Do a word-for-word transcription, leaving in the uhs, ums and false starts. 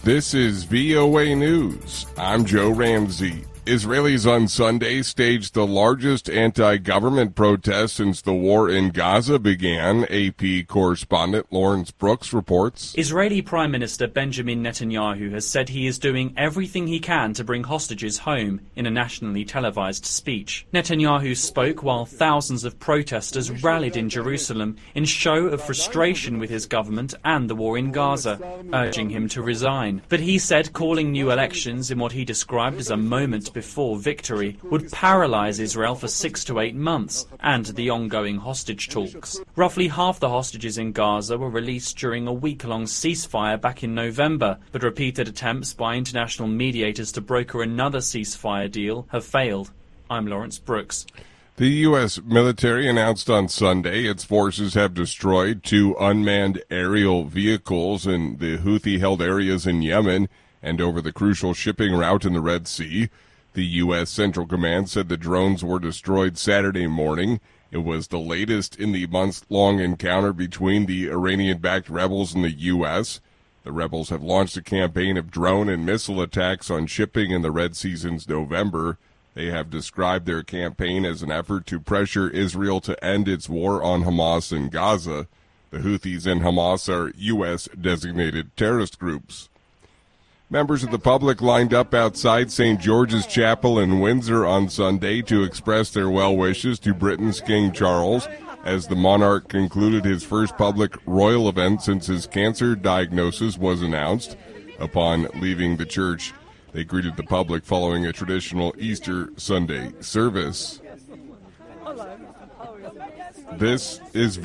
This is V O A News. I'm Joe Ramsey. Israelis on Sunday staged the largest anti-government protest since the war in Gaza began. A P correspondent Lawrence Brooks reports. Israeli Prime Minister Benjamin Netanyahu has said he is doing everything he can to bring hostages home in a nationally televised speech. Netanyahu spoke while thousands of protesters rallied in Jerusalem in show of frustration with his government and the war in Gaza, urging him to resign. But he said calling new elections in what he described as a moment before victory would paralyze Israel for six to eight months and the ongoing hostage talks. Roughly half the hostages in Gaza were released during a week-long ceasefire back in November, but repeated attempts by international mediators to broker another ceasefire deal have failed. I'm Lawrence Brooks. The U S military announced on Sunday its forces have destroyed two unmanned aerial vehicles in the Houthi-held areas in Yemen and over the crucial shipping route in the Red Sea. The U S Central Command said the drones were destroyed Saturday morning. It was the latest in the months-long encounter between the Iranian-backed rebels and the U S. The rebels have launched a campaign of drone and missile attacks on shipping in the Red Sea since November. They have described their campaign as an effort to pressure Israel to end its war on Hamas in Gaza. The Houthis and Hamas are U S-designated terrorist groups. Members of the public lined up outside Saint George's Chapel in Windsor on Sunday to express their well wishes to Britain's King Charles as the monarch concluded his first public royal event since his cancer diagnosis was announced. Upon leaving the church, they greeted the public following a traditional Easter Sunday service. This is